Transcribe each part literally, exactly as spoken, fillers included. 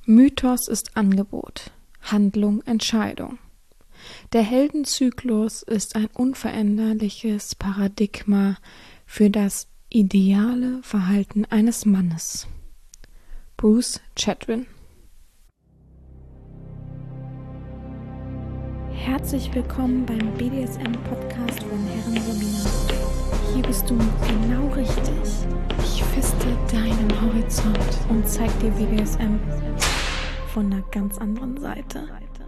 Mythos ist Angebot, Handlung Entscheidung. Der Heldenzyklus ist ein unveränderliches Paradigma für das ideale Verhalten eines Mannes. Bruce Chatwin. Herzlich willkommen beim B D S M-Podcast von Herren Sabina. Hier bist du genau richtig. Ich feste deinen Horizont und zeig dir B D S M von einer ganz anderen Seite.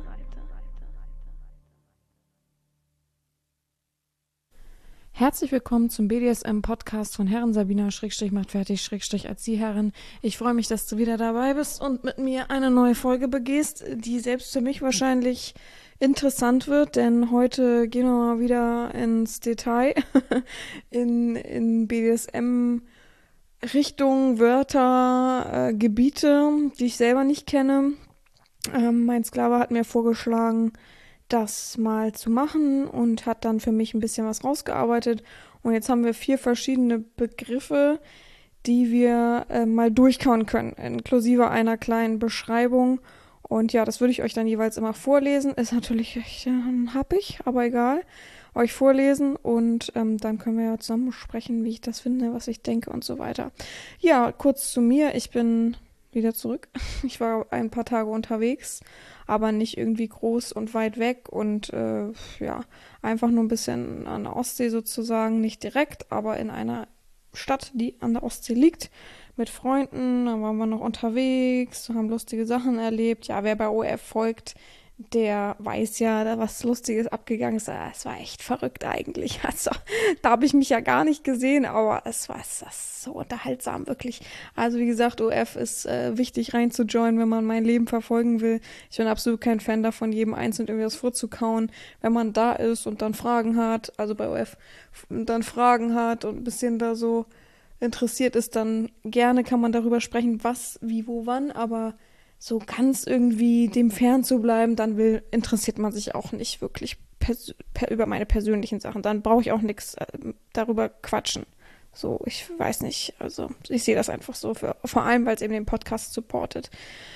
Herzlich willkommen zum B D S M-Podcast von Herren Sabina, Schrägstrich macht fertig, Schrägstrich Erzieherin. Ich freue mich, dass du wieder dabei bist und mit mir eine neue Folge begehst, die selbst für mich wahrscheinlich interessant wird, denn heute gehen wir mal wieder ins Detail in, in B D S M Richtungen, Wörter, äh, Gebiete, die ich selber nicht kenne. Ähm, mein Sklave hat mir vorgeschlagen, das mal zu machen und hat dann für mich ein bisschen was rausgearbeitet. Und jetzt haben wir vier verschiedene Begriffe, die wir äh, mal durchkauen können, inklusive einer kleinen Beschreibung. Und ja, das würde ich euch dann jeweils immer vorlesen. Ist natürlich echt äh, happig, aber egal. Euch vorlesen und ähm, dann können wir ja zusammen sprechen, wie ich das finde, was ich denke und so weiter. Ja, kurz zu mir. Ich bin wieder zurück. Ich war ein paar Tage unterwegs, aber nicht irgendwie groß und weit weg und äh, ja, einfach nur ein bisschen an der Ostsee sozusagen, nicht direkt, aber in einer Stadt, die an der Ostsee liegt, mit Freunden. Da waren wir noch unterwegs, haben lustige Sachen erlebt. Ja, wer bei O F folgt, der weiß ja, da was Lustiges abgegangen ist. Es war echt verrückt eigentlich. Also, da habe ich mich ja gar nicht gesehen, aber es war, es war so unterhaltsam, wirklich. Also, wie gesagt, O F ist äh, wichtig reinzujoinen, wenn man mein Leben verfolgen will. Ich bin absolut kein Fan davon, jedem einzeln irgendwie was vorzukauen. Wenn man da ist und dann Fragen hat, also bei O F, dann Fragen hat und ein bisschen da so interessiert ist, dann gerne kann man darüber sprechen, was, wie, wo, wann, aber so ganz irgendwie dem fern zu bleiben, dann will, interessiert man sich auch nicht wirklich pers- per, über meine persönlichen Sachen. Dann brauche ich auch nichts äh, darüber quatschen. So, ich weiß nicht, also ich sehe das einfach so, für, vor allem, weil es eben den Podcast supportet.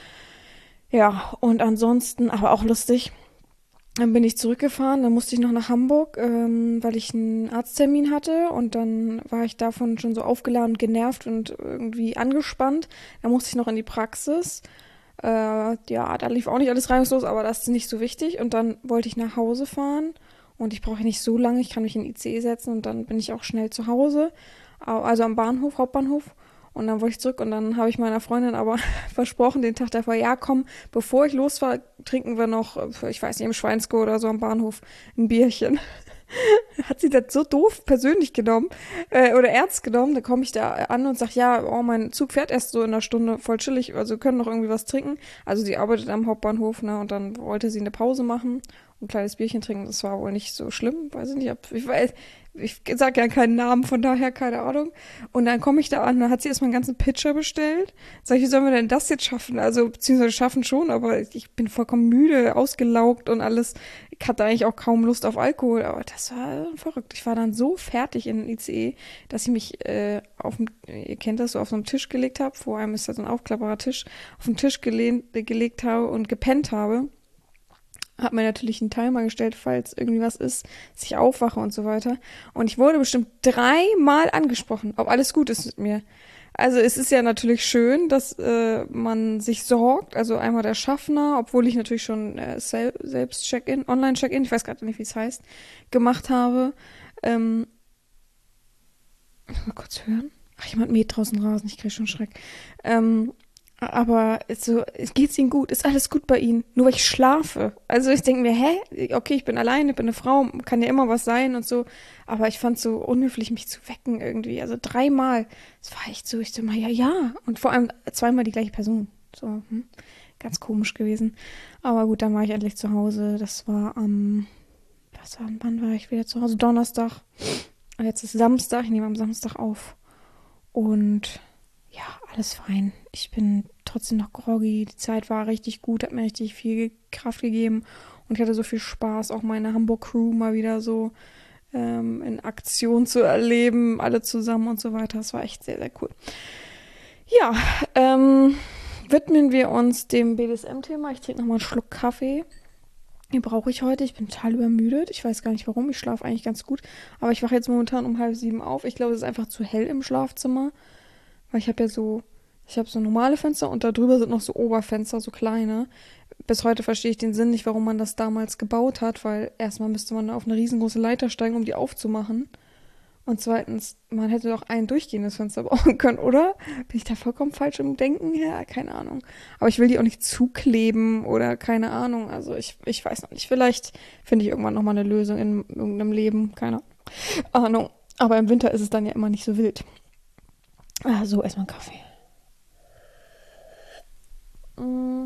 Ja, und ansonsten, aber auch lustig, dann bin ich zurückgefahren, dann musste ich noch nach Hamburg, ähm, weil ich einen Arzttermin hatte und dann war ich davon schon so aufgeladen, genervt und irgendwie angespannt. Dann musste ich noch in die Praxis. Äh, ja, da lief auch nicht alles reibungslos, aber das ist nicht so wichtig. Und dann wollte ich nach Hause fahren und ich brauche nicht so lange, ich kann mich in den I C E setzen und dann bin ich auch schnell zu Hause, also am Bahnhof, Hauptbahnhof. Und dann wollte ich zurück und dann habe ich meiner Freundin aber versprochen, den Tag davor, ja komm, bevor ich losfahre, trinken wir noch, ich weiß nicht, im Schweinsko oder so am Bahnhof ein Bierchen. Hat sie das so doof persönlich genommen äh, oder ernst genommen, da komme ich da an und sage, ja, oh, mein Zug fährt erst so in einer Stunde, voll chillig, also wir können noch irgendwie was trinken. Also sie arbeitet am Hauptbahnhof, ne, und dann wollte sie eine Pause machen und ein kleines Bierchen trinken, das war wohl nicht so schlimm, weiß ich nicht, ob, ich weiß, ich sag ja keinen Namen, von daher keine Ahnung. Und dann komme ich da an, dann hat sie erstmal einen ganzen Pitcher bestellt. Sag ich, wie sollen wir denn das jetzt schaffen? Also, beziehungsweise schaffen schon, aber ich bin vollkommen müde, ausgelaugt und alles. Ich hatte eigentlich auch kaum Lust auf Alkohol, aber das war verrückt. Ich war dann so fertig in den I C E, dass ich mich äh, auf dem, ihr kennt das, so auf so einem Tisch gelegt habe. Vor allem ist da so ein aufklappbarer Tisch, auf den Tisch gelehnt, äh, gelegt habe und gepennt habe. Hab mir natürlich einen Timer gestellt, falls irgendwie was ist, dass ich aufwache und so weiter. Und ich wurde bestimmt dreimal angesprochen, ob alles gut ist mit mir. Also es ist ja natürlich schön, dass äh, man sich sorgt. Also einmal der Schaffner, obwohl ich natürlich schon äh, sel- selbst Check-in, Online-Check-in, ich weiß gerade nicht, wie es heißt, gemacht habe. Ähm, mal kurz hören. Ach, jemand mäht draußen Rasen, ich kriege schon Schreck. Ähm, Aber so, geht's Ihnen gut? Ist alles gut bei Ihnen? Nur weil ich schlafe. Also ich denke mir, hä? Okay, ich bin alleine, bin eine Frau, kann ja immer was sein und so. Aber ich fand es so unhöflich, mich zu wecken irgendwie. Also dreimal. Das war echt so, ich so mal, ja, ja. Und vor allem zweimal die gleiche Person. So, hm. Ganz komisch gewesen. Aber gut, dann war ich endlich zu Hause. Das war am, was war, wann war ich wieder zu Hause? Donnerstag. Und jetzt ist Samstag. Ich nehme am Samstag auf. Und ja, alles fein. Ich bin trotzdem noch groggy. Die Zeit war richtig gut, hat mir richtig viel Kraft gegeben. Und ich hatte so viel Spaß, auch meine Hamburg-Crew mal wieder so ähm, in Aktion zu erleben, alle zusammen und so weiter. Das war echt sehr, sehr cool. Ja, ähm, widmen wir uns dem B D S M-Thema. Ich trinke nochmal einen Schluck Kaffee. Den brauche ich heute. Ich bin total übermüdet. Ich weiß gar nicht warum. Ich schlafe eigentlich ganz gut. Aber ich wache jetzt momentan um halb sieben auf. Ich glaube, es ist einfach zu hell im Schlafzimmer. Weil ich habe ja so, ich habe so normale Fenster und da drüber sind noch so Oberfenster, so kleine. Bis heute verstehe ich den Sinn nicht, warum man das damals gebaut hat. Weil erstmal müsste man auf eine riesengroße Leiter steigen, um die aufzumachen. Und zweitens, man hätte doch ein durchgehendes Fenster bauen können, oder? Bin ich da vollkommen falsch im Denken? Ja, keine Ahnung. Aber ich will die auch nicht zukleben oder keine Ahnung. Also ich, ich weiß noch nicht. Vielleicht finde ich irgendwann nochmal eine Lösung in irgendeinem Leben. Keine Ahnung. Aber im Winter ist es dann ja immer nicht so wild. Ah, so, erstmal einen Kaffee. Mm.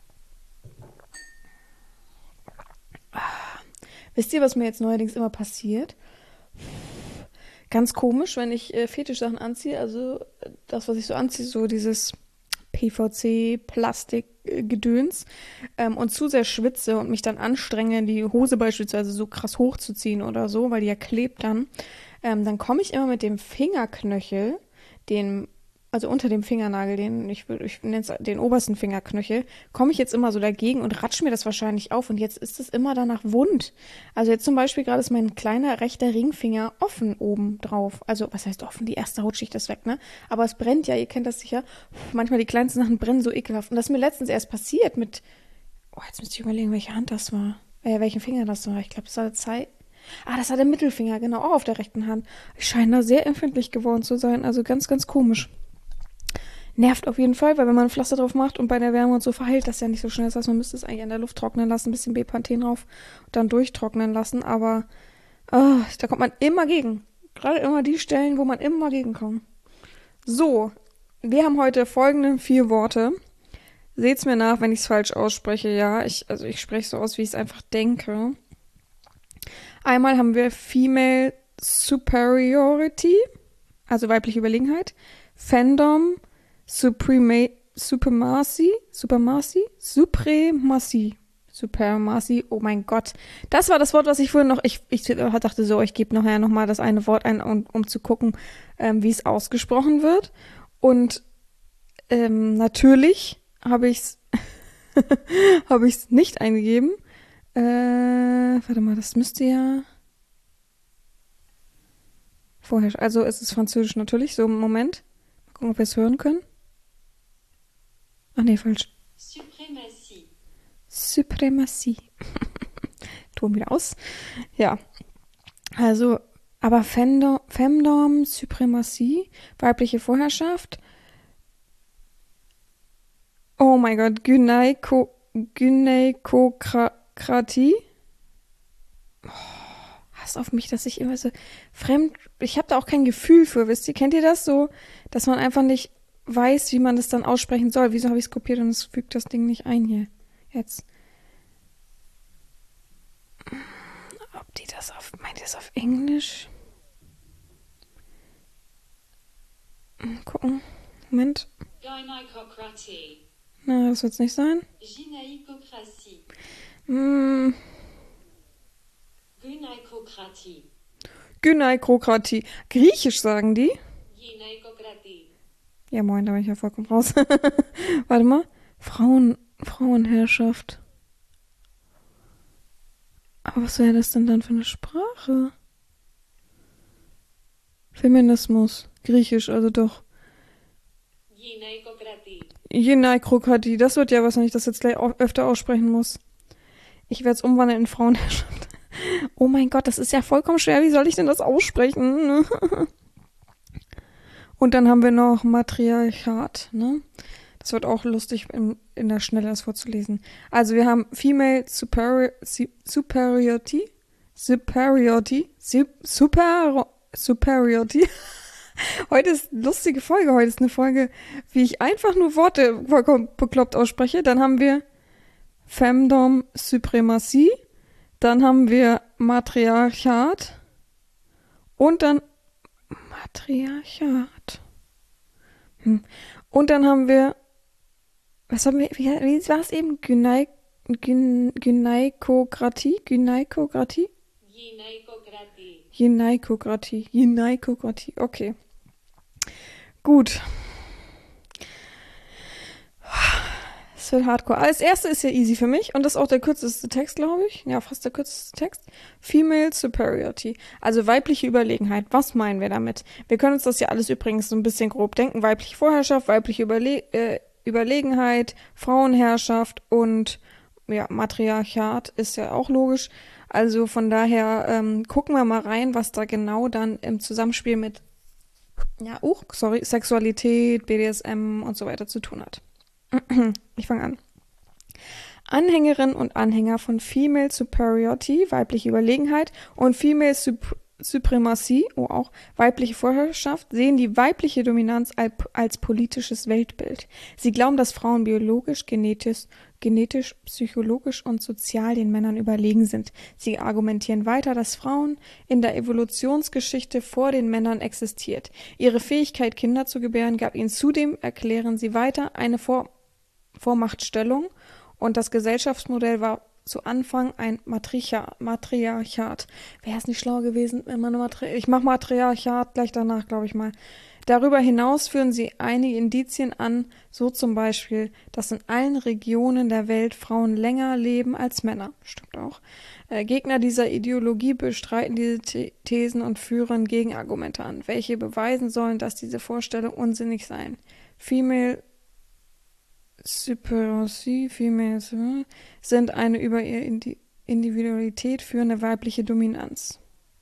Ah. Wisst ihr, was mir jetzt neuerdings immer passiert? Ganz komisch, wenn ich äh, Fetischsachen anziehe, also äh, das, was ich so anziehe, so dieses P V C-Plastik-Gedöns ähm, und zu sehr schwitze und mich dann anstrenge, die Hose beispielsweise so krass hochzuziehen oder so, weil die ja klebt dann, ähm, dann komme ich immer mit dem Fingerknöchel, den also unter dem Fingernagel, den ich, ich nenne es den obersten Fingerknöchel, komme ich jetzt immer so dagegen und ratsche mir das wahrscheinlich auf und jetzt ist es immer danach wund. Also jetzt zum Beispiel gerade ist mein kleiner rechter Ringfinger offen oben drauf. Also was heißt offen? Die erste Hautschicht ist weg, ne? Aber es brennt ja, ihr kennt das sicher. Manchmal die kleinsten Sachen brennen so ekelhaft. Und das ist mir letztens erst passiert mit, oh, jetzt müsste ich überlegen, welche Hand das war. Äh, welchen Finger das war. Ich glaube, das war der Zei... Ah, das war der Mittelfinger, genau, auch auf der rechten Hand. Ich scheine da sehr empfindlich geworden zu sein, also ganz, ganz komisch. Nervt auf jeden Fall, weil wenn man ein Pflaster drauf macht und bei der Wärme und so verheilt das ja nicht so schnell. Das heißt, man müsste es eigentlich an der Luft trocknen lassen, ein bisschen Bepanthen drauf und dann durchtrocknen lassen. Aber oh, da kommt man immer gegen. Gerade immer die Stellen, wo man immer gegenkommt. So, wir haben heute folgende vier Worte. Seht's mir nach, wenn ich es falsch ausspreche. Ja, ich, also ich spreche so aus, wie ich es einfach denke. Einmal haben wir Female Superiority, also weibliche Überlegenheit. Fandom Suprema Supremacy, Supremacy, Supremacy, Supremacy, oh mein Gott. Das war das Wort, was ich vorhin noch, ich, ich dachte so, ich gebe nachher nochmal das eine Wort ein, um, um zu gucken, ähm, wie es ausgesprochen wird. Und ähm, natürlich habe ich es habe ich es nicht eingegeben. Äh, warte mal, das müsste ja vorher, also es ist Französisch natürlich, so im Moment. Mal gucken, ob wir es hören können. Ach nee, falsch. Suprématie. Supremacy. Ton wieder aus. Ja. Also, aber Femdom, Femdom Supremacy, weibliche Vorherrschaft. Oh mein Gott, Gynaeko, Gynäkokratie. Oh, Hass auf mich, dass ich immer so fremd, ich habe da auch kein Gefühl für, wisst ihr, kennt ihr das so, dass man einfach nicht weiß, wie man das dann aussprechen soll. Wieso habe ich es kopiert und es fügt das Ding nicht ein hier? Jetzt. Ob die das auf, meint ihr das auf Englisch? Mal gucken. Moment. Gynäkokratie. Na, das wird es nicht sein. Gynaikokratie. Hm. Gynaikokratie. Gynaikokratie. Griechisch sagen die. Gynaikokratie. Ja, moin, da bin ich ja vollkommen raus. Warte mal. Frauen, Frauenherrschaft. Aber was wäre das denn dann für eine Sprache? Feminismus. Griechisch, also doch. Gynaikokratie. Gynaikokratie. Das wird ja was, wenn ich das jetzt gleich au- öfter aussprechen muss. Ich werde es umwandeln in Frauenherrschaft. Oh mein Gott, das ist ja vollkommen schwer. Wie soll ich denn das aussprechen? Und dann haben wir noch Matriarchat, ne? Das wird auch lustig, in, in der Schnelle das vorzulesen. Also wir haben Female Superi Su- Superiority, Superiority, Su- Super Superiority. Heute ist eine lustige Folge. Heute ist eine Folge, wie ich einfach nur Worte vollkommen bekloppt ausspreche. Dann haben wir Femdom Supremacy. Dann haben wir Matriarchat. Und dann Matriarchat. Hm. Und dann haben wir, was haben wir, wie, wie war es eben? Gynaik, Gyn, Gynaikokratie? Gynaikokratie? Gynaikokratie. Gynaikokratie. Gynaikokratie. Okay. Gut. wird hardcore. Als erste ist ja easy für mich und das ist auch der kürzeste Text, glaube ich. Ja, fast der kürzeste Text. Female Superiority, also weibliche Überlegenheit. Was meinen wir damit? Wir können uns das ja alles übrigens so ein bisschen grob denken. Weibliche Vorherrschaft, weibliche Überle äh, Überlegenheit, Frauenherrschaft und ja, Matriarchat ist ja auch logisch. Also von daher ähm, gucken wir mal rein, was da genau dann im Zusammenspiel mit ja, uh, sorry, Sexualität, B D S M und so weiter zu tun hat. Ich fange an. Anhängerinnen und Anhänger von Female Superiority, weibliche Überlegenheit, und Female Sup Supremacy, oh auch, weibliche Vorherrschaft, sehen die weibliche Dominanz als, als politisches Weltbild. Sie glauben, dass Frauen biologisch, genetisch, genetisch, psychologisch und sozial den Männern überlegen sind. Sie argumentieren weiter, dass Frauen in der Evolutionsgeschichte vor den Männern existiert. Ihre Fähigkeit, Kinder zu gebären, gab ihnen zudem, erklären sie weiter, eine Vor Vormachtstellung, und das Gesellschaftsmodell war zu Anfang ein Matriarchat. Matriarchat. Wäre es nicht schlau gewesen, wenn man Matri ich mache Matriarchat gleich danach, glaube ich mal. Darüber hinaus führen sie einige Indizien an, so zum Beispiel, dass in allen Regionen der Welt Frauen länger leben als Männer. Stimmt auch. Äh, Gegner dieser Ideologie bestreiten diese The Thesen und führen Gegenargumente an, welche beweisen sollen, dass diese Vorstellungen unsinnig seien. Female Superiority, Female sind eine über ihre Indi Individualität führende weibliche Dominanz.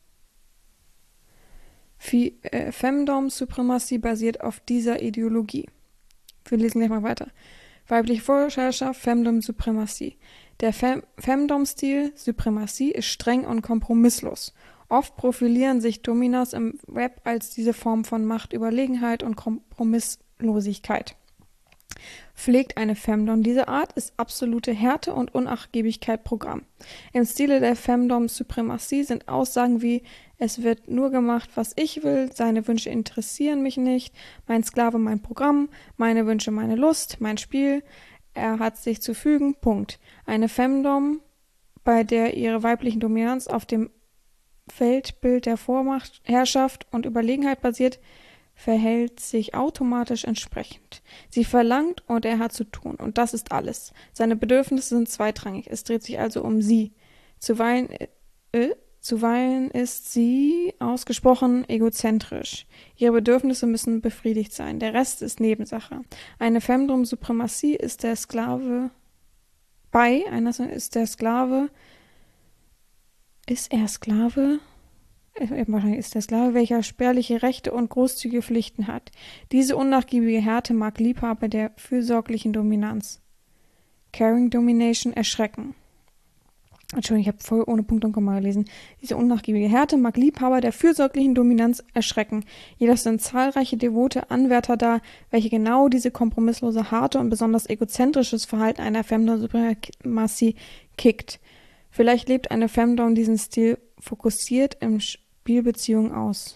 Fi äh, Femdom Supremacy basiert auf dieser Ideologie. Wir lesen gleich mal weiter. Weibliche Vorherrschaft, Femdom Supremacy. Der Fem Femdom-Stil Supremacy ist streng und kompromisslos. Oft profilieren sich Dominas im Web als diese Form von Machtüberlegenheit und Kompromisslosigkeit. Pflegt eine Femdom diese Art, ist absolute Härte und Unnachgiebigkeit Programm. Im Stile der Femdom Supremacy sind Aussagen wie: Es wird nur gemacht, was ich will, seine Wünsche interessieren mich nicht, mein Sklave mein Programm, meine Wünsche meine Lust, mein Spiel, er hat sich zu fügen, Punkt. Eine Femdom, bei der ihre weiblichen Dominanz auf dem Weltbild der Vormacht, Herrschaft und Überlegenheit basiert, verhält sich automatisch entsprechend. Sie verlangt und er hat zu tun, und das ist alles. Seine Bedürfnisse sind zweitrangig, es dreht sich also um sie. Zuweilen, äh, zuweilen ist sie ausgesprochen egozentrisch. Ihre Bedürfnisse müssen befriedigt sein, der Rest ist Nebensache. Eine Femdom Supremacy ist der Sklave, bei einer ist der Sklave, ist er Sklave? Wahrscheinlich ist der Sklave, welcher spärliche Rechte und großzügige Pflichten hat. Diese unnachgiebige Härte mag Liebhaber der fürsorglichen Dominanz, Caring Domination, erschrecken. Entschuldigung, ich habe voll ohne Punkt und Komma gelesen. Diese unnachgiebige Härte mag Liebhaber der fürsorglichen Dominanz erschrecken. Jedoch sind zahlreiche devote Anwärter da, welche genau diese kompromisslose, harte und besonders egozentrisches Verhalten einer Femdom Supremacy kickt. Vielleicht lebt eine Femdom diesen Stil fokussiert im Spielbeziehungen aus.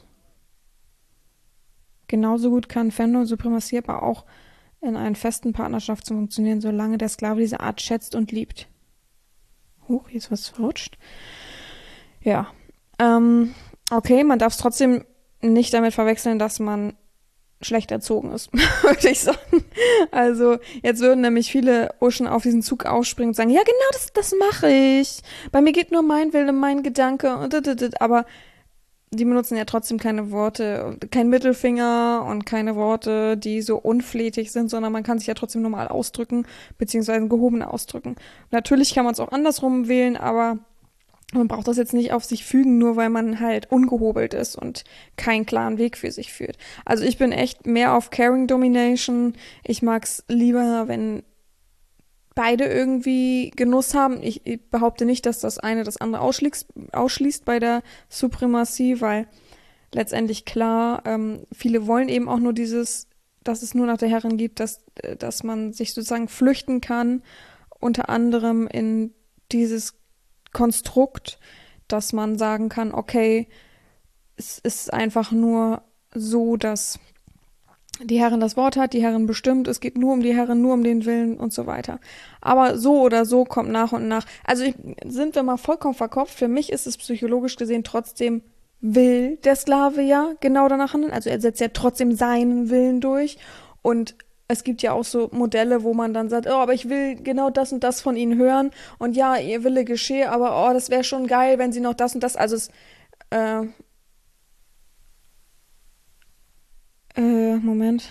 Genauso gut kann Femdom Supremacy aber auch in einer festen Partnerschaft funktionieren, solange der Sklave diese Art schätzt und liebt. Huch, hier ist was verrutscht. Ja. Ähm, okay, man darf es trotzdem nicht damit verwechseln, dass man schlecht erzogen ist, würde ich sagen. Also jetzt würden nämlich viele Uschen auf diesen Zug aufspringen und sagen, ja genau, das, das mache ich. Bei mir geht nur mein Wille, mein Gedanke. Aber die benutzen ja trotzdem keine Worte, kein Mittelfinger und keine Worte, die so unflätig sind, sondern man kann sich ja trotzdem normal ausdrücken, beziehungsweise gehoben ausdrücken. Natürlich kann man es auch andersrum wählen, aber man braucht das jetzt nicht auf sich fügen, nur weil man halt ungehobelt ist und keinen klaren Weg für sich führt. Also ich bin echt mehr auf Caring Domination. Ich mag's lieber, wenn beide irgendwie Genuss haben. Ich, ich behaupte nicht, dass das eine das andere ausschließt, ausschließt bei der Supremacy, weil letztendlich klar, ähm, viele wollen eben auch nur dieses, dass es nur nach der Herrin gibt, dass, dass man sich sozusagen flüchten kann, unter anderem in dieses Konstrukt, dass man sagen kann, okay, es ist einfach nur so, dass die Herrin das Wort hat, die Herrin bestimmt, es geht nur um die Herrin, nur um den Willen und so weiter. Aber so oder so kommt nach und nach, also ich, sind wir mal vollkommen verkopft, für mich ist es psychologisch gesehen trotzdem, will der Sklave ja genau danach handeln, also er setzt ja trotzdem seinen Willen durch und es gibt ja auch so Modelle, wo man dann sagt, oh, aber ich will genau das und das von ihnen hören und ja, ihr Wille geschehe, aber oh, das wäre schon geil, wenn sie noch das und das, also es, äh, äh, Moment,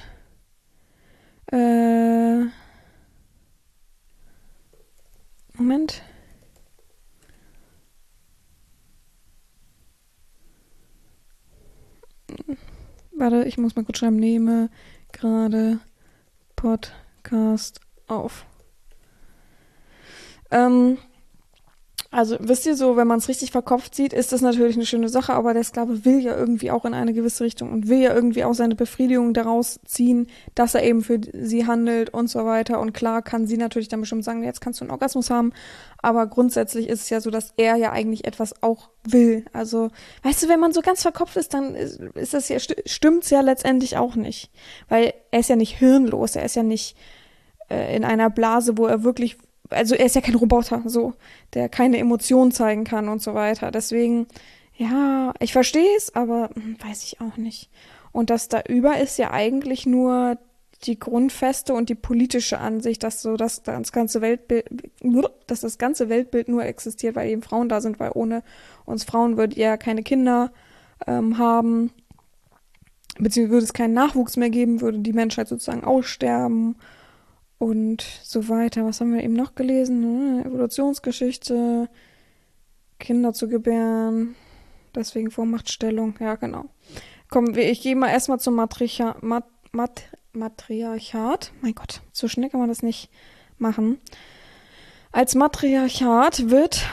äh, Moment, warte, ich muss mal kurz schreiben, nehme gerade Podcast auf. Ähm, Also, wisst ihr so, wenn man es richtig verkopft sieht, ist das natürlich eine schöne Sache, aber der Sklave will ja irgendwie auch in eine gewisse Richtung und will ja irgendwie auch seine Befriedigung daraus ziehen, dass er eben für sie handelt und so weiter. Und klar kann sie natürlich dann bestimmt sagen, jetzt kannst du einen Orgasmus haben, aber grundsätzlich ist es ja so, dass er ja eigentlich etwas auch will. Also, weißt du, wenn man so ganz verkopft ist, dann ist, ist das ja, st stimmt's ja letztendlich auch nicht. Weil er ist ja nicht hirnlos, er ist ja nicht äh, in einer Blase, wo er wirklich, also er ist ja kein Roboter, so, der keine Emotionen zeigen kann und so weiter. Deswegen, ja, ich verstehe es, aber hm, weiß ich auch nicht. Und das da über ist ja eigentlich nur die grundfeste und die politische Ansicht, dass so dass das ganze Weltbild, dass das ganze Weltbild nur existiert, weil eben Frauen da sind, weil ohne uns Frauen würdet ihr keine Kinder ähm, haben, beziehungsweise würde es keinen Nachwuchs mehr geben, würde die Menschheit sozusagen aussterben und so weiter. Was haben wir eben noch gelesen? Evolutionsgeschichte, Kinder zu gebären, deswegen Vormachtstellung. Ja, genau. Komm, ich gehe mal erstmal zum Matricha Mat Mat Matriarchat. Mein Gott, so schnell kann man das nicht machen. Als Matriarchat wird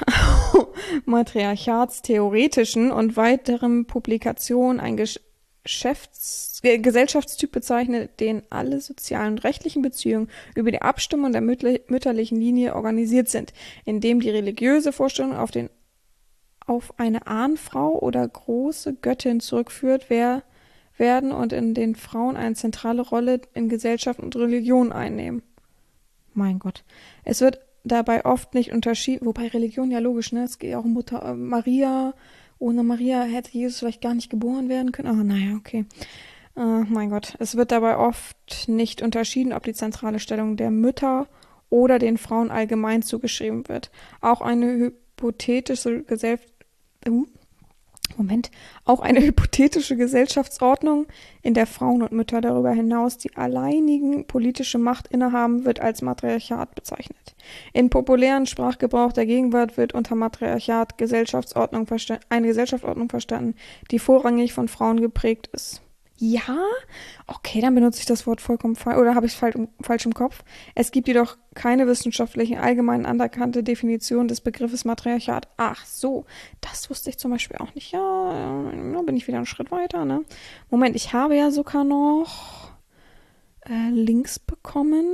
matriarchatstheoretischen und weiteren Publikationen ein Geschäfts äh, Gesellschaftstyp bezeichnet, den alle sozialen und rechtlichen Beziehungen über die Abstimmung der mütterlichen Linie organisiert sind, indem die religiöse Vorstellung auf, den, auf eine Ahnfrau oder große Göttin zurückführt wer, werden und in den Frauen eine zentrale Rolle in Gesellschaft und Religion einnehmen. Mein Gott. Es wird dabei oft nicht unterschieden, wobei Religion ja logisch, ne? Es geht ja auch um Mutter äh, Maria. Ohne Maria hätte Jesus vielleicht gar nicht geboren werden können. Aber naja, okay. Äh, mein Gott. Es wird dabei oft nicht unterschieden, ob die zentrale Stellung der Mütter oder den Frauen allgemein zugeschrieben wird. Auch eine hypothetische Gesellschaft. Uh, Moment, auch eine hypothetische Gesellschaftsordnung, in der Frauen und Mütter darüber hinaus die alleinigen politische Macht innehaben, wird als Matriarchat bezeichnet. In populären Sprachgebrauch der Gegenwart wird unter Matriarchat Gesellschaftsordnung eine Gesellschaftsordnung verstanden, die vorrangig von Frauen geprägt ist. Ja? Okay, dann benutze ich das Wort vollkommen falsch, oder habe ich es falsch, falsch im Kopf? Es gibt jedoch keine wissenschaftliche, allgemein anerkannte Definition des Begriffes Matriarchat. Ach so, das wusste ich zum Beispiel auch nicht. Ja, da bin ich wieder einen Schritt weiter, ne? Moment, ich habe ja sogar noch äh, Links bekommen.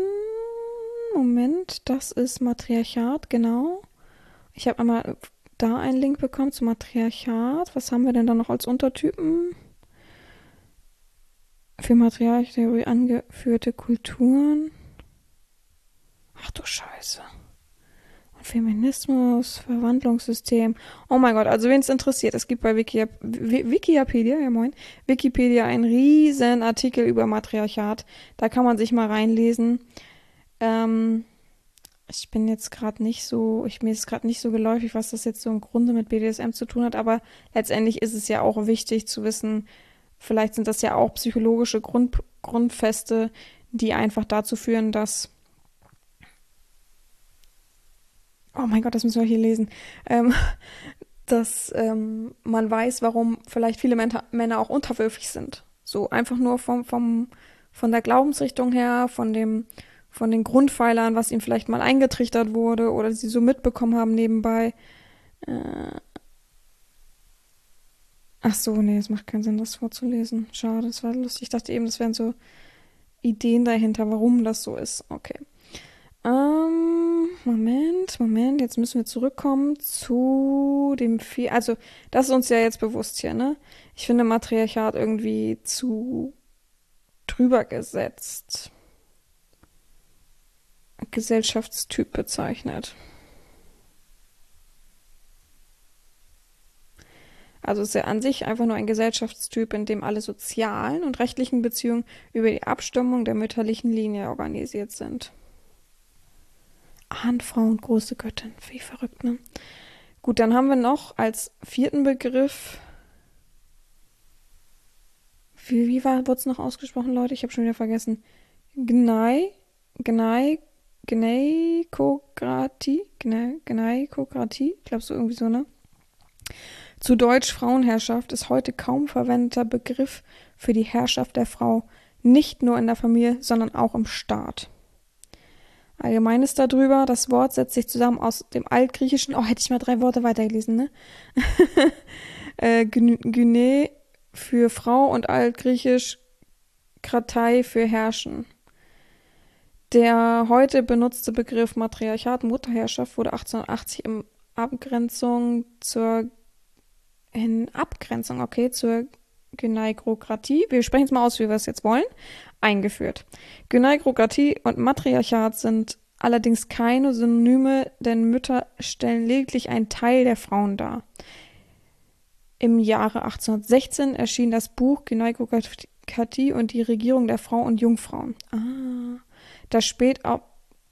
Moment, das ist Matriarchat, genau. Ich habe einmal da einen Link bekommen zu Matriarchat. Was haben wir denn da noch als Untertypen? Für Matriarchtheorie angeführte Kulturen. Ach du Scheiße. Und Feminismus, Verwandlungssystem. Oh mein Gott, also wen es interessiert, es gibt bei Wiki Wikipedia, ja moin, Wikipedia einen riesen Artikel über Matriarchat. Da kann man sich mal reinlesen. Ähm, ich bin jetzt gerade nicht so, ich, mir ist gerade nicht so geläufig, was das jetzt so im Grunde mit B D S M zu tun hat, aber letztendlich ist es ja auch wichtig zu wissen, vielleicht sind das ja auch psychologische Grund, Grundfeste, die einfach dazu führen, dass oh mein Gott, das müssen wir hier lesen, ähm, dass ähm, man weiß, warum vielleicht viele Männer, Männer auch unterwürfig sind. So einfach nur vom, vom, von der Glaubensrichtung her, von dem, von den Grundpfeilern, was ihnen vielleicht mal eingetrichtert wurde oder sie so mitbekommen haben nebenbei. Äh, ach so, nee, es macht keinen Sinn, das vorzulesen. Schade, das war lustig. Ich dachte eben, das wären so Ideen dahinter, warum das so ist. Okay. Ähm, Moment, Moment, jetzt müssen wir zurückkommen zu dem viel, also das ist uns ja jetzt bewusst hier, ne? Ich finde Matriarchat irgendwie zu drüber gesetzt. Gesellschaftstyp bezeichnet. Also ist er an sich einfach nur ein Gesellschaftstyp, in dem alle sozialen und rechtlichen Beziehungen über die Abstammung der mütterlichen Linie organisiert sind. Ahnfrau und große Göttin, wie verrückt, ne? Gut, dann haben wir noch als vierten Begriff, wie, wie war, wurde es noch ausgesprochen, Leute? Ich habe schon wieder vergessen. Gnei, Gnei, Gneikokratie, Gnei, Gneikokratie, ich glaube so irgendwie so, ne? Zu Deutsch Frauenherrschaft ist heute kaum verwendeter Begriff für die Herrschaft der Frau, nicht nur in der Familie, sondern auch im Staat. Allgemeines darüber, das Wort setzt sich zusammen aus dem Altgriechischen, oh, hätte ich mal drei Worte weitergelesen, ne? äh, Gyne für Frau und Altgriechisch Kratei für Herrschen. Der heute benutzte Begriff Matriarchat, Mutterherrschaft, wurde achtzehnhundertachtzig in Abgrenzung zur in Abgrenzung, okay, zur Gynaikokratie, wir sprechen es mal aus, wie wir es jetzt wollen, eingeführt. Gynaikokratie und Matriarchat sind allerdings keine Synonyme, denn Mütter stellen lediglich einen Teil der Frauen dar. Im Jahre achtzehnhundertsechzehn erschien das Buch Gynaikokratie und die Regierung der Frau und Jungfrauen. Ah, das, spätau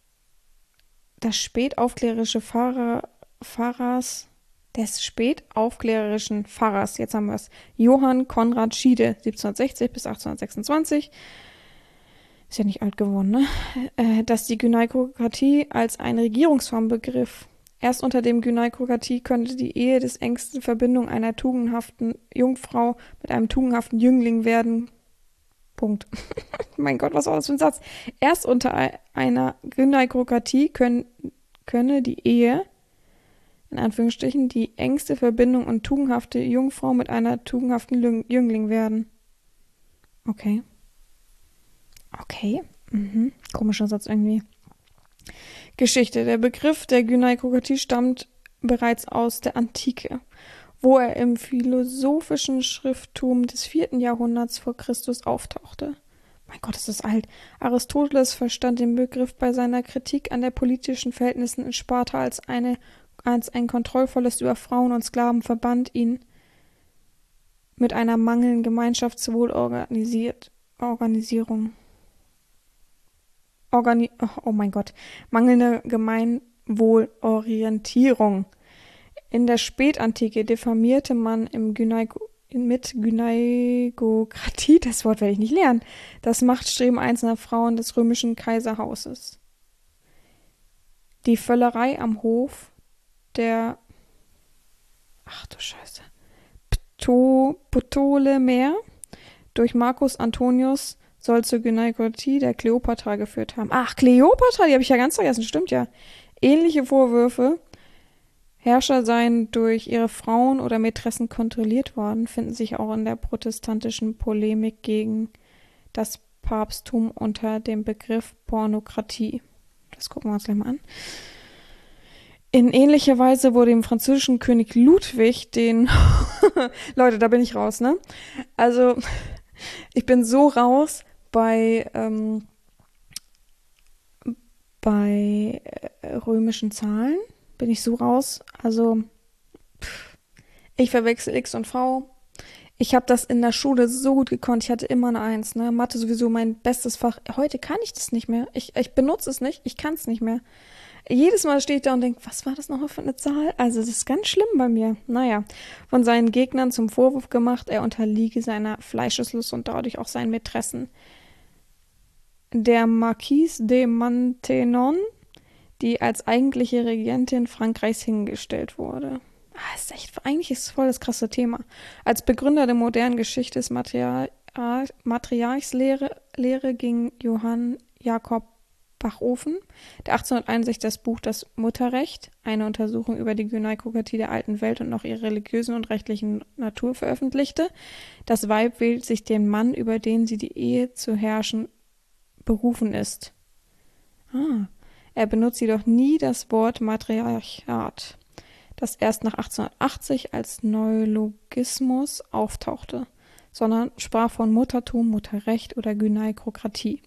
das spätaufklärerische Pfarrer Pfarrers des spätaufklärerischen Pfarrers, jetzt haben wir es, Johann Konrad Schiede, siebzehnhundertsechzig bis achtzehnhundertsechsundzwanzig, ist ja nicht alt geworden, ne? Äh, dass die Gynaikokratie als eine Regierungsform begriff. Erst unter dem Gynaikokratie könnte die Ehe des engsten Verbindung einer tugendhaften Jungfrau mit einem tugendhaften Jüngling werden. Punkt. Mein Gott, was war das für ein Satz? Erst unter einer Gynaikokratie können, könne die Ehe in Anführungsstrichen, die engste Verbindung und tugendhafte Jungfrau mit einer tugendhaften Jüngling werden. Okay. Okay. Mhm. Komischer Satz irgendwie. Geschichte. Der Begriff der Gynaikokratie stammt bereits aus der Antike, wo er im philosophischen Schrifttum des vierten Jahrhunderts vor Christus auftauchte. Mein Gott, ist das alt. Aristoteles verstand den Begriff bei seiner Kritik an der politischen Verhältnissen in Sparta als eine als ein Kontrollverlust über Frauen und Sklaven, verband ihn mit einer mangelnden Gemeinschaftswohlorganisierung. Organi oh mein Gott. Mangelnde Gemeinwohlorientierung. In der Spätantike diffamierte man im Gynaiko mit Gynaikokratie, das Wort werde ich nicht lernen, das Machtstreben einzelner Frauen des römischen Kaiserhauses. Die Völlerei am Hof der, ach du Scheiße, Pto, Ptolemäer durch Marcus Antonius soll zur Gynaikokratie der Kleopatra geführt haben. Ach, Kleopatra, die habe ich ja ganz vergessen, stimmt ja. Ähnliche Vorwürfe, Herrscher seien durch ihre Frauen oder Mätressen kontrolliert worden, finden sich auch in der protestantischen Polemik gegen das Papsttum unter dem Begriff Pornokratie. Das gucken wir uns gleich mal an. In ähnlicher Weise wurde dem französischen König Ludwig den... Leute, da bin ich raus, ne? Also, ich bin so raus bei, ähm, bei äh, römischen Zahlen. Bin ich so raus. Also, pff, ich verwechsel X und V. Ich habe das in der Schule so gut gekonnt. Ich hatte immer eine Eins, ne? Mathe sowieso mein bestes Fach. Heute kann ich das nicht mehr. Ich, ich benutze es nicht. Ich kann es nicht mehr. Jedes Mal stehe ich da und denke, was war das nochmal für eine Zahl? Also das ist ganz schlimm bei mir. Naja, von seinen Gegnern zum Vorwurf gemacht, er unterliege seiner Fleischeslust und dadurch auch seinen Mätressen. Der Marquise de Maintenon, die als eigentliche Regentin Frankreichs hingestellt wurde. Ah, ist echt, eigentlich ist es voll das krasse Thema. Als Begründer der modernen Geschichte des Material, Matriarchslehre Lehre ging Johann Jakob Bachofen, der achtzehnhunderteinundsechzig das Buch Das Mutterrecht, eine Untersuchung über die Gynaikokratie der alten Welt und noch ihre religiösen und rechtlichen Natur veröffentlichte. Das Weib wählt sich den Mann, über den sie die Ehe zu herrschen berufen ist. Ah, er benutzt jedoch nie das Wort Matriarchat, das erst nach achtzehnhundertachtzig als Neologismus auftauchte, sondern sprach von Muttertum, Mutterrecht oder Gynaikokratie.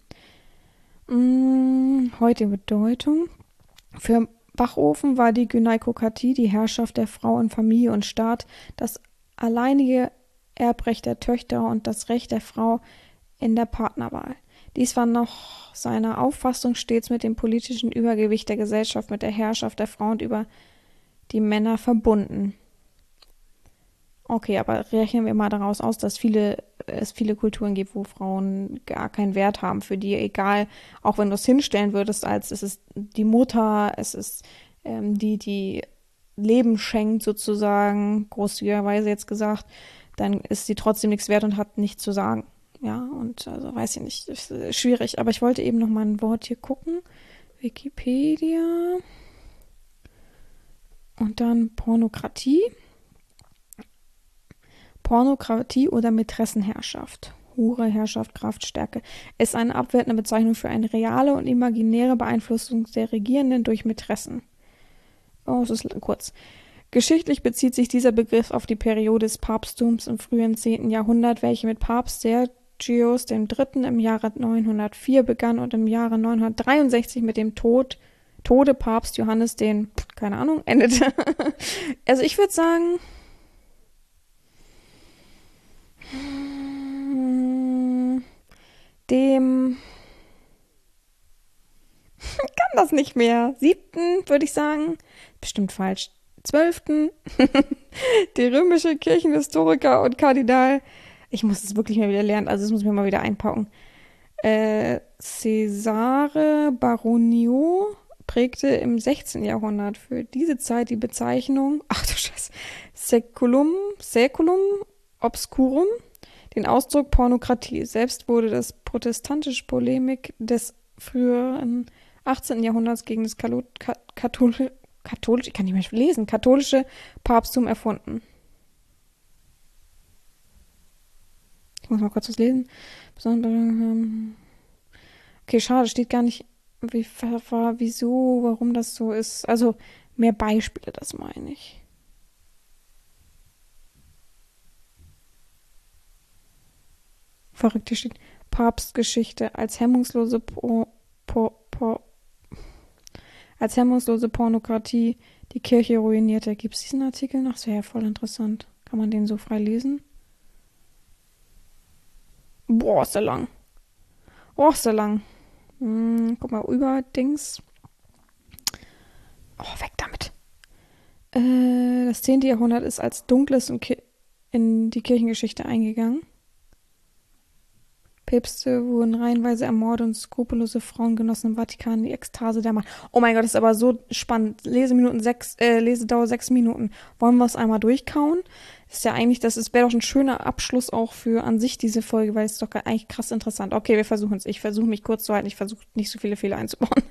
Heutige Bedeutung. Für Bachofen war die Gynaikokratie die Herrschaft der Frau in Familie und Staat, das alleinige Erbrecht der Töchter und das Recht der Frau in der Partnerwahl. Dies war nach seiner Auffassung stets mit dem politischen Übergewicht der Gesellschaft, mit der Herrschaft der Frau und über die Männer verbunden. Okay, aber rechnen wir mal daraus aus, dass viele, es viele Kulturen gibt, wo Frauen gar keinen Wert haben für die, egal, auch wenn du es hinstellen würdest, als es ist die Mutter, es ist ähm, die, die Leben schenkt sozusagen, großzügigerweise jetzt gesagt, dann ist sie trotzdem nichts wert und hat nichts zu sagen. Ja, und also weiß ich nicht, ist äh, schwierig, aber ich wollte eben noch mal ein Wort hier gucken. Wikipedia und dann Pornokratie. Pornokratie oder Mätressenherrschaft. Hure, Herrschaft, Kraft, Stärke ist eine abwertende Bezeichnung für eine reale und imaginäre Beeinflussung der Regierenden durch Mätressen. Oh, es ist kurz. Geschichtlich bezieht sich dieser Begriff auf die Periode des Papsttums im frühen zehnten Jahrhundert, welche mit Papst Sergius der Dritte. Im Jahre neunhundertvier begann und im Jahre neunhundertdreiundsechzig mit dem Tod, Tode Papst Johannes den, keine Ahnung, endete. Also ich würde sagen, dem kann das nicht mehr. Siebten, würde ich sagen. Bestimmt falsch. Zwölften. Der römische Kirchenhistoriker und Kardinal. Ich muss es wirklich mal wieder lernen, also das muss ich mir mal wieder einpacken. Äh, Cesare Baronio prägte im sechzehnten Jahrhundert für diese Zeit die Bezeichnung, ach du Scheiße, Saeculum, Saeculum Obscurum, den Ausdruck Pornokratie. Selbst wurde das protestantische Polemik des früheren achtzehnten Jahrhunderts gegen das Kalo- Ka- katholische, katholisch, ich kann nicht mehr lesen, katholische Papsttum erfunden. Ich muss mal kurz was lesen. Okay, schade, steht gar nicht, wie, wieso, warum das so ist. Also mehr Beispiele, das meine ich. Verrückt, hier steht Papstgeschichte als hemmungslose Pro, Pro, Pro, als hemmungslose Pornokratie die Kirche ruinierte. Gibt es diesen Artikel noch? Das wäre ja voll interessant. Kann man den so frei lesen? Boah, ist der lang. Boah, ist der lang. Hm, guck mal, über Dings. Oh, weg damit. Äh, das zehnte Jahrhundert ist als dunkles in, Ki- in die Kirchengeschichte eingegangen. Päpste wurden reihenweise ermordet und skrupellose Frauen genossen im Vatikan die Ekstase der Macht. Oh mein Gott, das ist aber so spannend. Leseminuten sechs, äh, Lesedauer sechs Minuten. Wollen wir es einmal durchkauen? Ist ja eigentlich, das wäre doch ein schöner Abschluss auch für an sich diese Folge, weil es ist doch eigentlich krass interessant. Okay, wir versuchen es. Ich versuche mich kurz zu halten. Ich versuche nicht so viele Fehler einzubauen.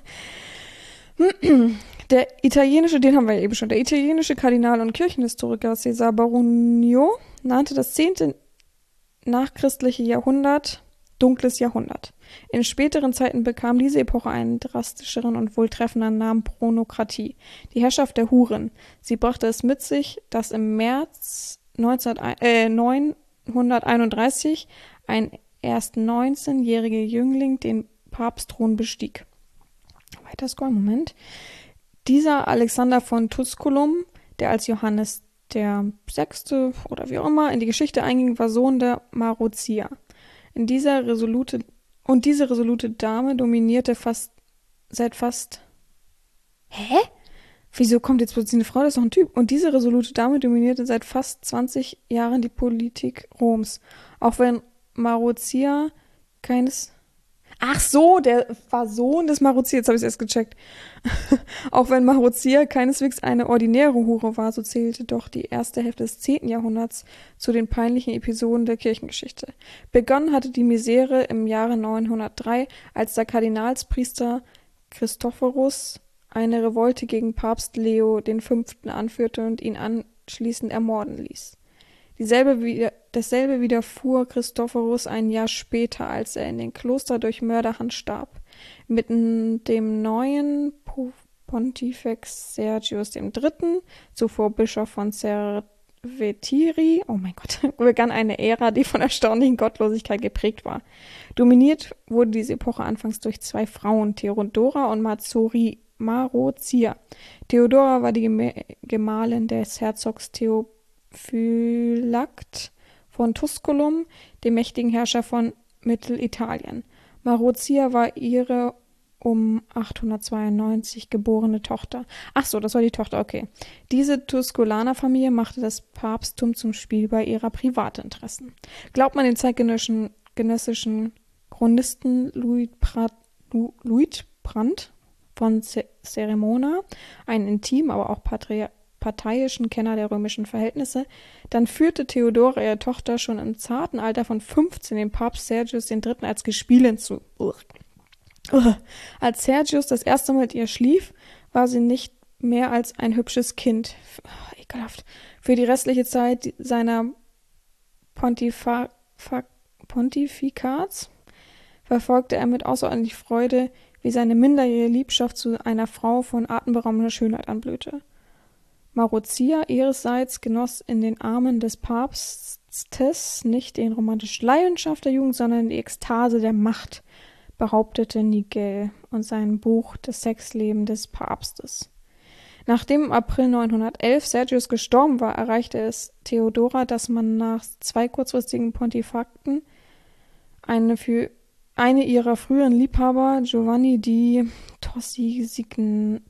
Der italienische, den haben wir ja eben schon, der italienische Kardinal und Kirchenhistoriker Cesare Baronio nannte das zehnte nachchristliche Jahrhundert dunkles Jahrhundert. In späteren Zeiten bekam diese Epoche einen drastischeren und wohltreffenderen Namen Pornokratie, die Herrschaft der Huren. Sie brachte es mit sich, dass im März neunzehnhunderteinunddreißig ein erst neunzehnjähriger Jüngling den Papstthron bestieg. Weiter scrollen, Moment. Dieser Alexander von Tusculum, der als Johannes der Sechste oder wie auch immer in die Geschichte einging, war Sohn der Marozia. In dieser resolute und diese resolute Dame dominierte fast seit fast Hä? Wieso kommt jetzt plötzlich eine Frau? Das ist doch ein Typ. Und diese resolute Dame dominierte seit fast zwanzig Jahren die Politik Roms. Auch wenn Marozia keines Ach so, der war Sohn des Marozia, jetzt habe ich es erst gecheckt. Auch wenn Marozia keineswegs eine ordinäre Hure war, so zählte doch die erste Hälfte des zehnten Jahrhunderts zu den peinlichen Episoden der Kirchengeschichte. Begonnen hatte die Misere im Jahre neunhundertdrei, als der Kardinalspriester Christophorus eine Revolte gegen Papst Leo den Fünften anführte und ihn anschließend ermorden ließ. Dieselbe wieder, dasselbe widerfuhr Christophorus ein Jahr später, als er in den Kloster durch Mörderhand starb. Mit dem neuen Pontifex Sergius der Dritte., zuvor Bischof von Cervetiri, oh mein Gott, begann eine Ära, die von erstaunlichen Gottlosigkeit geprägt war. Dominiert wurde diese Epoche anfangs durch zwei Frauen, Theodora und Mazori, Marozia. Theodora war die Gemahlin des Herzogs Theo Theophylakt von Tusculum, dem mächtigen Herrscher von Mittelitalien. Marozia war ihre um achthundertzweiundneunzig geborene Tochter. Ach so, das war die Tochter, okay. Diese Tusculaner-Familie machte das Papsttum zum Spielball ihrer Privatinteressen. Glaubt man den zeitgenössischen genössischen Chronisten Luitprat, Lu, Luitprand von Ceremona, einen intimen, aber auch patri- parteiischen Kenner der römischen Verhältnisse, dann führte Theodora ihre Tochter schon im zarten Alter von fünfzehn den Papst Sergius der Dritte als Gespielin zu. Ugh. Ugh. Als Sergius das erste Mal mit ihr schlief, war sie nicht mehr als ein hübsches Kind. Oh, ekelhaft. Für die restliche Zeit seiner Pontifa- Pontifikats verfolgte er mit außerordentlicher Freude, wie seine minderjährige Liebschaft zu einer Frau von atemberaubender Schönheit anblühte. Marozia ihrerseits genoss in den Armen des Papstes nicht den romantischen Leidenschaft der Jugend, sondern die Ekstase der Macht, behauptete Nigel und sein Buch Das Sexleben des Papstes. Nachdem im April neunhundertelf Sergius gestorben war, erreichte es Theodora, dass man nach zwei kurzfristigen Pontifikaten eine für eine ihrer früheren Liebhaber, Giovanni di Tossignanone,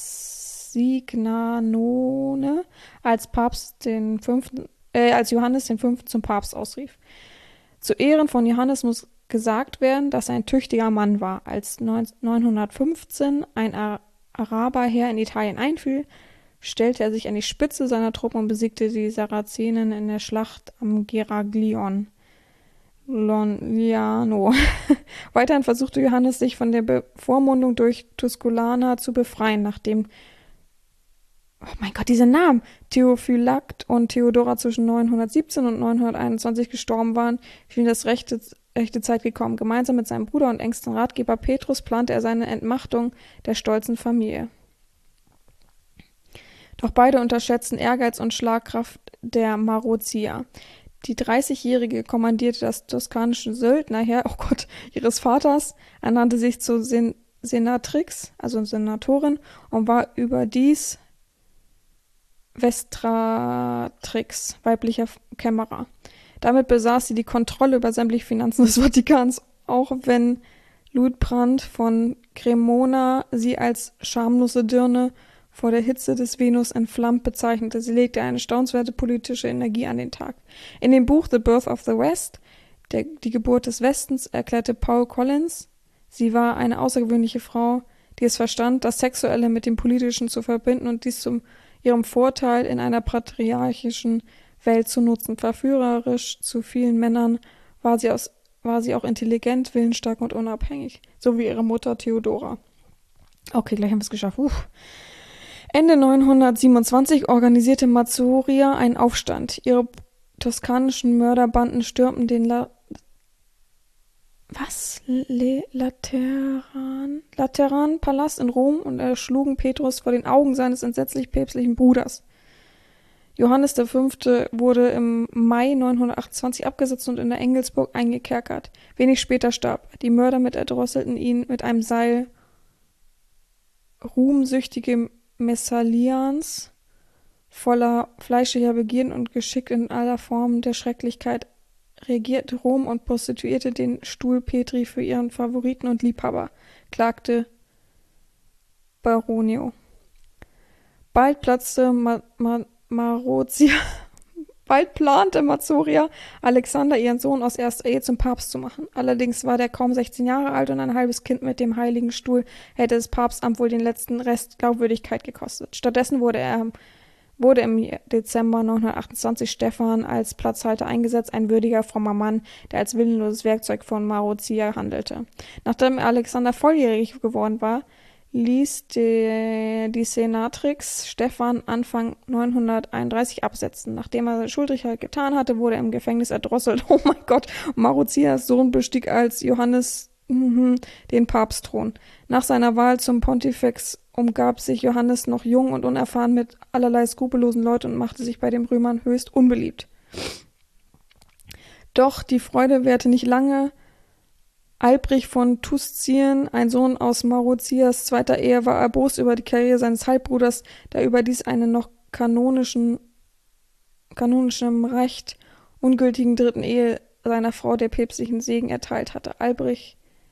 als Papst den fünften, äh, als Johannes den Fünften zum Papst ausrief. Zu Ehren von Johannes muss gesagt werden, dass er ein tüchtiger Mann war. Als neunhundertfünfzehn ein Araberheer in Italien einfiel, stellte er sich an die Spitze seiner Truppen und besiegte die Sarazenen in der Schlacht am Geraglion. Loniano. Weiterhin versuchte Johannes, sich von der Bevormundung durch Tusculaner zu befreien, nachdem, oh mein Gott, diese Namen, Theophylakt und Theodora zwischen neunhundertsiebzehn und neunhunderteinundzwanzig gestorben waren, schien das rechte, rechte Zeit gekommen. Gemeinsam mit seinem Bruder und engsten Ratgeber Petrus plante er seine Entmachtung der stolzen Familie. Doch beide unterschätzten Ehrgeiz und Schlagkraft der Marozia. Die dreißigjährige kommandierte das toskanische Söldnerheer, oh Gott, ihres Vaters, ernannte sich zur Sen- Senatrix, also Senatorin, und war überdies Vestratrix, weiblicher Kämmerer. Damit besaß sie die Kontrolle über sämtliche Finanzen des Vatikans, auch wenn Luitprand von Cremona sie als schamlose Dirne vor der Hitze des Venus entflammt bezeichnete. Sie legte eine staunenswerte politische Energie an den Tag. In dem Buch The Birth of the West, der, die Geburt des Westens, erklärte Paul Collins, sie war eine außergewöhnliche Frau, die es verstand, das Sexuelle mit dem Politischen zu verbinden und dies zu ihrem Vorteil in einer patriarchischen Welt zu nutzen. Verführerisch zu vielen Männern war sie, aus, war sie auch intelligent, willensstark und unabhängig, so wie ihre Mutter Theodora. Okay, gleich haben wir es geschafft. Uff. Ende neunhundertsiebenundzwanzig organisierte Mazzoria einen Aufstand. Ihre toskanischen Mörderbanden stürmten den La- was? Le- Lateran? Lateranpalast in Rom und erschlugen Petrus vor den Augen seines entsetzlich päpstlichen Bruders. Johannes der Fünfte wurde im Mai neunhundertachtundzwanzig abgesetzt und in der Engelsburg eingekerkert. Wenig später starb er. Die Mörder mit erdrosselten ihn mit einem Seil. Ruhmsüchtige Messalians, voller fleischlicher Begierden und geschickt in aller Form der Schrecklichkeit, regierte Rom und prostituierte den Stuhl Petri für ihren Favoriten und Liebhaber, klagte Baronio. Bald platzte Ma- Ma- Marozia, bald plante Mazzoria, Alexander, ihren Sohn aus erster Ehe, zum Papst zu machen. Allerdings war der kaum sechzehn Jahre alt und ein halbes Kind mit dem Heiligen Stuhl hätte das Papstamt wohl den letzten Rest Glaubwürdigkeit gekostet. Stattdessen wurde er wurde im Dezember neunhundertachtundzwanzig Stephan als Platzhalter eingesetzt, ein würdiger, frommer Mann, der als willenloses Werkzeug von Marozia handelte. Nachdem Alexander volljährig geworden war, ließ die, die Senatrix Stephan Anfang neunhunderteinunddreißig absetzen. Nachdem er seine Schuldigkeit getan hatte, wurde er im Gefängnis erdrosselt. Oh mein Gott! Und Marozias Sohn bestieg als Johannes mm, den Papstthron. Nach seiner Wahl zum Pontifex umgab sich Johannes noch jung und unerfahren mit allerlei skrupellosen Leuten und machte sich bei den Römern höchst unbeliebt. Doch die Freude währte nicht lange. Albrich von Tuscien, ein Sohn aus Marozias zweiter Ehe, war erbost über die Karriere seines Halbbruders, der überdies einen noch kanonischen kanonischem Recht ungültigen dritten Ehe seiner Frau der päpstlichen Segen erteilt hatte. Albrecht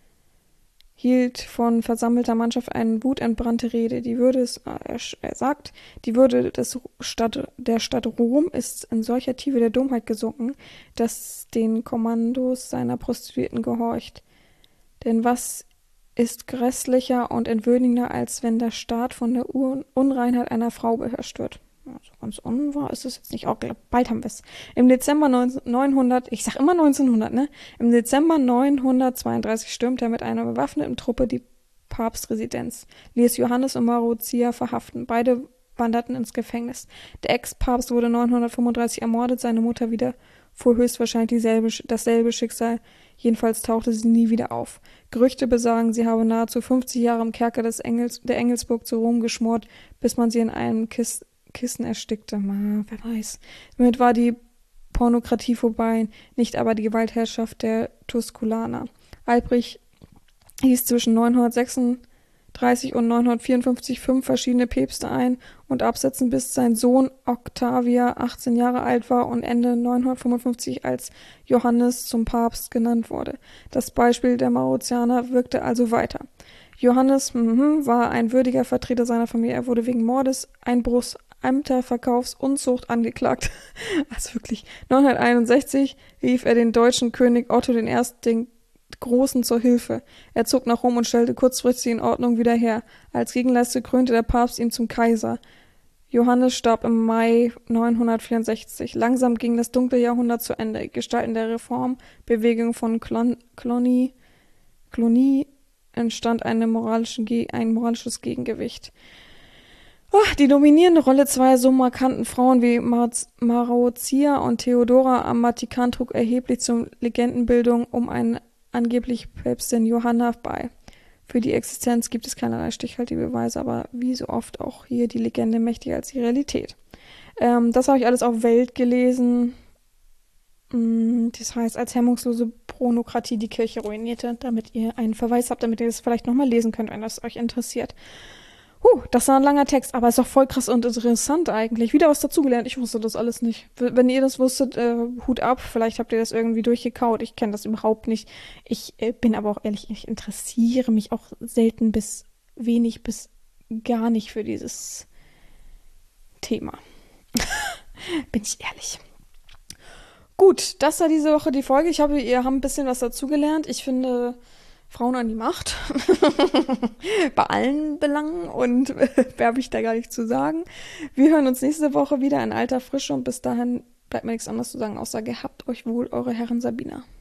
hielt von versammelter Mannschaft eine wutentbrannte Rede. Die Würde ist, er, er sagt, die Würde des Stadt, der Stadt Rom ist in solcher Tiefe der Dummheit gesunken, dass den Kommandos seiner Prostituierten gehorcht. Denn was ist grässlicher und entwürdigender, als wenn der Staat von der Un- Unreinheit einer Frau beherrscht wird? Also ganz unwahr ist es jetzt nicht, auch bald haben wir es. Im Dezember neunzehnhundert, ich sag immer neunzehnhundert, ne? Im Dezember neunzehnhundertzweiunddreißig stürmte er mit einer bewaffneten Truppe die Papstresidenz, ließ Johannes und Marozia verhaften. Beide wanderten ins Gefängnis. Der Ex-Papst wurde neunzehnhundertfünfunddreißig ermordet, seine Mutter widerfuhr höchstwahrscheinlich dieselbe, dasselbe Schicksal, jedenfalls tauchte sie nie wieder auf. Gerüchte besagen, sie habe nahezu fünfzig Jahre im Kerker des Engels, der Engelsburg zu Rom geschmort, bis man sie in einem Kist Kissen erstickte. Ma, wer weiß. Damit war die Pornokratie vorbei, nicht aber die Gewaltherrschaft der Tusculaner. Albrecht hieß zwischen neunzehnhundertsechsunddreißig und neunzehnhundertvierundfünfzig fünf verschiedene Päpste ein und absetzen, bis sein Sohn Octavia achtzehn Jahre alt war und Ende neunzehnhundertfünfundfünfzig als Johannes zum Papst genannt wurde. Das Beispiel der Marozianer wirkte also weiter. Johannes mm, war ein würdiger Vertreter seiner Familie. Er wurde wegen Mordes, Einbruchs, Ämterverkaufs, Unzucht angeklagt. Also wirklich. neunzehnhunderteinundsechzig rief er den deutschen König Otto den Ersten, den Großen, zur Hilfe. Er zog nach Rom und stellte kurzfristig in Ordnung wieder her. Als Gegenleistung krönte der Papst ihn zum Kaiser. Johannes starb im Mai neunzehnhundertvierundsechzig. Langsam ging das dunkle Jahrhundert zu Ende. Gestalten der Reformbewegung von Klon- Klonie, Klonie entstand eine moralische Ge- ein moralisches Gegengewicht. Oh, die dominierende Rolle zweier so markanten Frauen wie Mar- Marozia und Theodora am Vatikan trug erheblich zur Legendenbildung um eine angebliche Päpstin Johanna bei. Für die Existenz gibt es keinerlei stichhaltige Beweise, aber wie so oft auch hier die Legende mächtiger als die Realität. Ähm, das habe ich alles auf Welt gelesen. Das heißt, als hemmungslose Pornokratie die Kirche ruinierte, damit ihr einen Verweis habt, damit ihr das vielleicht nochmal lesen könnt, wenn das euch interessiert. Huh, das war ein langer Text, aber ist doch voll krass und interessant eigentlich. Wieder was dazugelernt, ich wusste das alles nicht. Wenn ihr das wusstet, äh, Hut ab, vielleicht habt ihr das irgendwie durchgekaut. Ich kenne das überhaupt nicht. Ich äh, bin aber auch ehrlich, ich interessiere mich auch selten bis wenig bis gar nicht für dieses Thema. Bin ich ehrlich. Gut, das war diese Woche die Folge. Ich hoffe, ihr habt ein bisschen was dazugelernt. Ich finde Frauen an die Macht. Bei allen Belangen und mehr habe ich da gar nicht zu sagen. Wir hören uns nächste Woche wieder in alter Frische und bis dahin bleibt mir nichts anderes zu sagen, außer gehabt euch wohl, eure Herren Sabina.